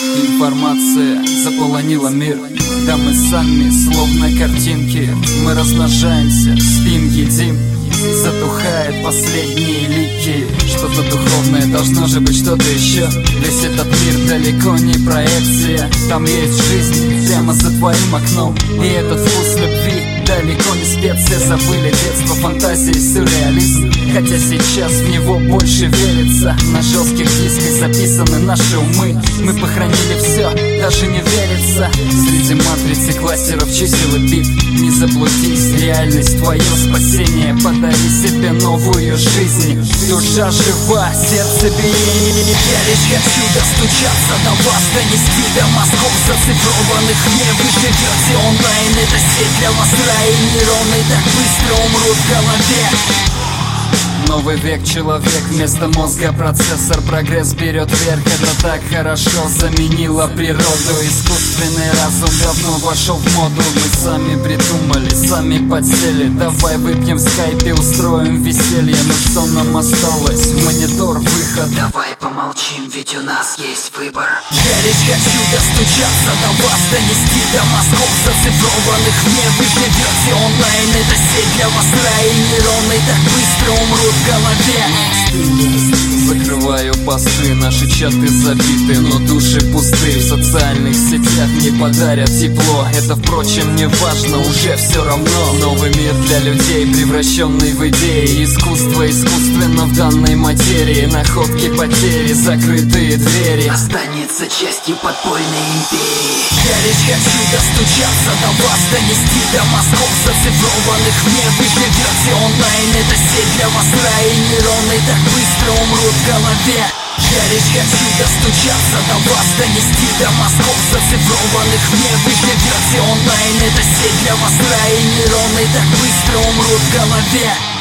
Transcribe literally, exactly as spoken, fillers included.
Информация заполонила мир, да мы сами словно картинки. Мы размножаемся, спим, едим, затухают последние лики. Что-то духовное, должно же быть что-то еще. Весь этот мир далеко не проекция. Там есть жизнь прямо за твоим окном. И этот вкус любви далеко не специя. Забыли детство, фантазии, сюрреализм. Хотя сейчас в него больше верится. На жестких дисках записаны наши умы. Мы похоронили все, даже не верится. Среди матрицы кластеров, чисел и бит. Не заблудись, реальность твое спасение. Подари себе новую жизнь. Душа жива, сердце биение. Я лишь хочу достучаться до вас, донести до мозгов зацифрованных. Не вы живете онлайн, это сеть для вас рай. И нейроны так быстро умрут в голове. Новый век, человек вместо мозга процессор. Прогресс берет верх, это так хорошо заменило природу. Искусственный разум давно вошел в моду. Мы сами придумали, сами подсели. Давай выпьем в скайпе, устроим веселье. Ну что нам осталось? В монитор выход. Давай помолчим, ведь у нас есть выбор. Я лишь хочу достучаться до вас, донести до мозгов зацифрованных. Не вы живете онлайн, это сеть для вас рай. И нейроны так быстро умрут в голове. Закрываю посты, наши чаты забиты, но души пусты. В социальных сетях не подарят тепло. Это, впрочем, не важно, уже все равно. Новый мир для людей, превращенный в идеи. Искусство искусственно в данной материи. Находки, потери, закрытые двери. Останется частью подпольной империи. Я лишь хочу достучаться до вас, донести до мозгов зацифрованных. Не вы живете онлайн, это сеть для вас рай. И нейроны так быстро умрут в голове. Я лишь хочу достучаться до вас, донести до мозгов зацифрованных. Не вы живете онлайн, это сеть для вас рай. И нейроны так быстро умрут в голове.